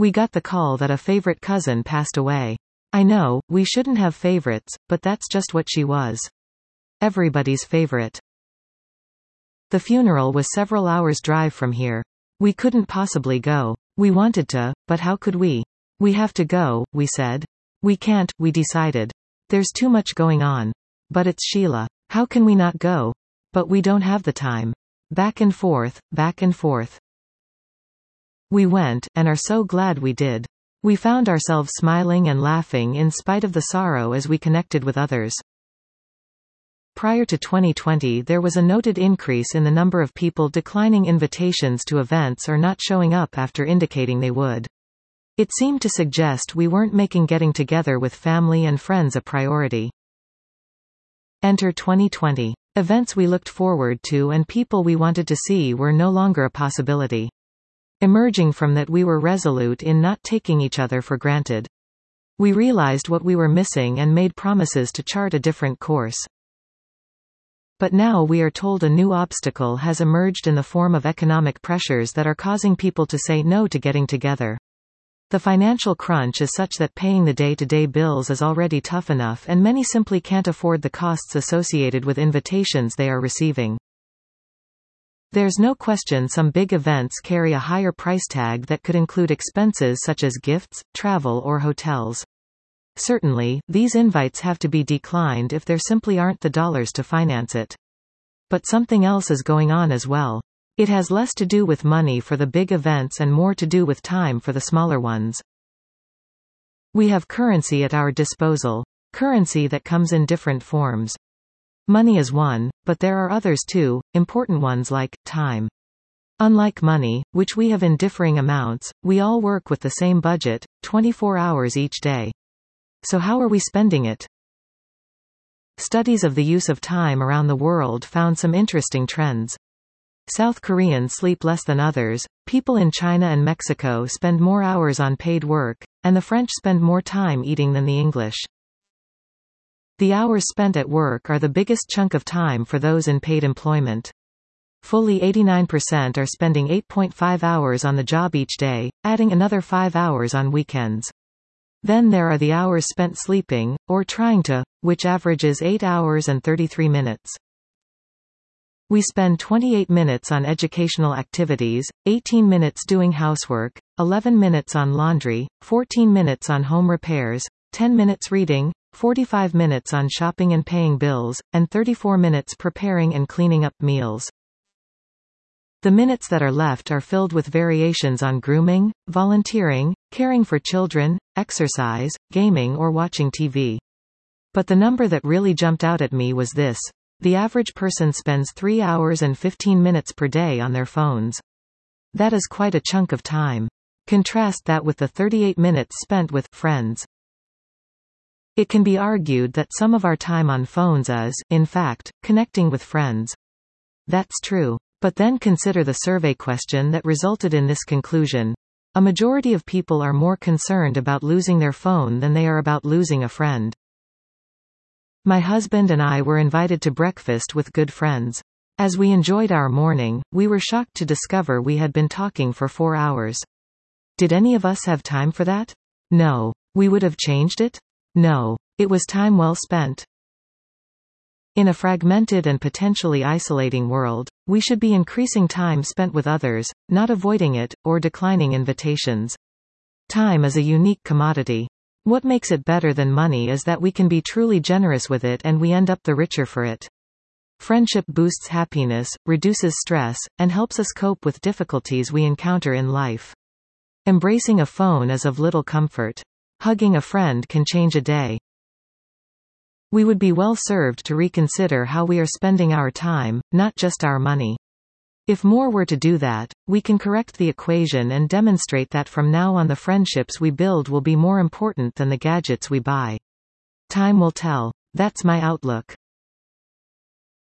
We got the call that a favorite cousin passed away. I know, we shouldn't have favorites, but that's just what she was. Everybody's favorite. The funeral was several hours' drive from here. We couldn't possibly go. We wanted to, but how could we? We have to go, we said. We can't, we decided. There's too much going on. But it's Sheila. How can we not go? But we don't have the time. Back and forth, back and forth. We went, and are so glad we did. We found ourselves smiling and laughing in spite of the sorrow as we connected with others. Prior to 2020, there was a noted increase in the number of people declining invitations to events or not showing up after indicating they would. It seemed to suggest we weren't making getting together with family and friends a priority. Enter 2020. Events we looked forward to and people we wanted to see were no longer a possibility. Emerging from that, we were resolute in not taking each other for granted. We realized what we were missing and made promises to chart a different course. But now we are told a new obstacle has emerged in the form of economic pressures that are causing people to say no to getting together. The financial crunch is such that paying the day-to-day bills is already tough enough, and many simply can't afford the costs associated with invitations they are receiving. There's no question some big events carry a higher price tag that could include expenses such as gifts, travel or hotels. Certainly, these invites have to be declined if there simply aren't the dollars to finance it. But something else is going on as well. It has less to do with money for the big events and more to do with time for the smaller ones. We have currency at our disposal. Currency that comes in different forms. Money is one, but there are others too, important ones like time. Unlike money, which we have in differing amounts, we all work with the same budget, 24 hours each day. So how are we spending it? Studies of the use of time around the world found some interesting trends. South Koreans sleep less than others, people in China and Mexico spend more hours on paid work, and the French spend more time eating than the English. The hours spent at work are the biggest chunk of time for those in paid employment. Fully 89% are spending 8.5 hours on the job each day, adding another 5 hours on weekends. Then there are the hours spent sleeping, or trying to, which averages 8 hours and 33 minutes. We spend 28 minutes on educational activities, 18 minutes doing housework, 11 minutes on laundry, 14 minutes on home repairs, 10 minutes reading, 45 minutes on shopping and paying bills, and 34 minutes preparing and cleaning up meals. The minutes that are left are filled with variations on grooming, volunteering, caring for children, exercise, gaming or watching TV. But the number that really jumped out at me was this. The average person spends 3 hours and 15 minutes per day on their phones. That is quite a chunk of time. Contrast that with the 38 minutes spent with friends. It can be argued that some of our time on phones is, in fact, connecting with friends. That's true. But then consider the survey question that resulted in this conclusion. A majority of people are more concerned about losing their phone than they are about losing a friend. My husband and I were invited to breakfast with good friends. As we enjoyed our morning, we were shocked to discover we had been talking for 4 hours. Did any of us have time for that? No. We would have changed it? No. It was time well spent. In a fragmented and potentially isolating world, we should be increasing time spent with others, not avoiding it, or declining invitations. Time is a unique commodity. What makes it better than money is that we can be truly generous with it and we end up the richer for it. Friendship boosts happiness, reduces stress, and helps us cope with difficulties we encounter in life. Embracing a phone is of little comfort. Hugging a friend can change a day. We would be well served to reconsider how we are spending our time, not just our money. If more were to do that, we can correct the equation and demonstrate that from now on the friendships we build will be more important than the gadgets we buy. Time will tell. That's my outlook.